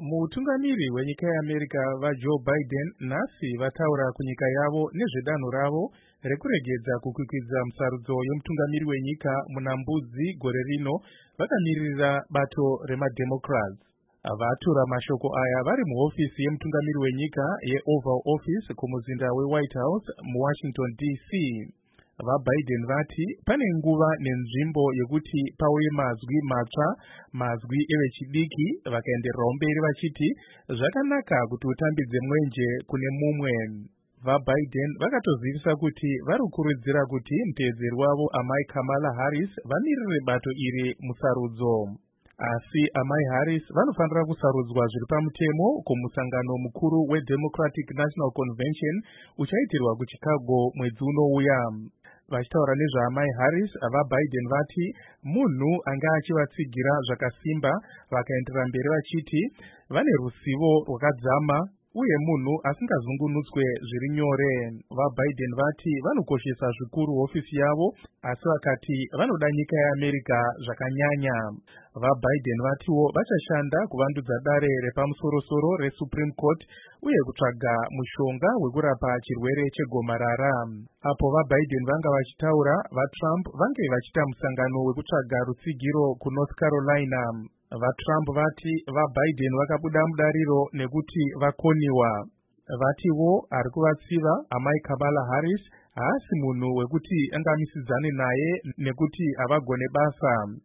Mutungamiri wenyika yeAmerica vaJoe Biden nhasi vataura kunyika yavo nezvedanho ravo rekuregedza kukwikwidza musarudzo yemutungamiri wenyika muna Mbudzi gore rino vakamiririra bato remademocrats. Vatura mashoko aya vari muhofisi yemutungamiri wenyika yeOval Office kumuzinda weWhite House muWashington DC. VaBiden vati pane nguva nenzvimbo yekuti pauye mazwi matsva, mazwi evechidiki, vakaendererawo mberi vachiti zvakanaka kuti utambidze mwenje kune mumwe. VaBiden vakatozivisa kuti vari kukurudzira kuti muteedzeri wavo amai Kamala Harris vamirire bato iri musarudzo. Asi amai Harris vanofanira kusarudzwa zviri pamutemo kumusangano mukuru weDemocratic National Convention uchaitirwa kuChicago mwedzi unouya. Vachitaura nezvaamai Harris, vaBiden vati munhu anga achivatsigira zvakasimba, vakaenderera mberi vachiti vane ruzivo rwakadzama uye munhu asingazungunutswe zviri nyore. VaBiden vati vanokoshesa zvikuru hofisi yavo, asi vakati vanoda nyika yeAmerica zvakanyanya. VaBiden vatiwo vachashanda kuvandudza dare repamusoro-soro reSupreme Court uye kutsvaga mushonga wekurapa chirwere chegomarara. Apo vaBiden vanga vachitaura, vaTrump vange vachita musangano wekutsvaga rutsigiro kuNorth Carolina. VaTrump vati vaBiden vakabuda mudariro nekuti vakoniwa. Vatiwo ari kuvatsiva amai Kamala Harris haasi munhu wekuti angamisidzane naye nekuti havagone basa.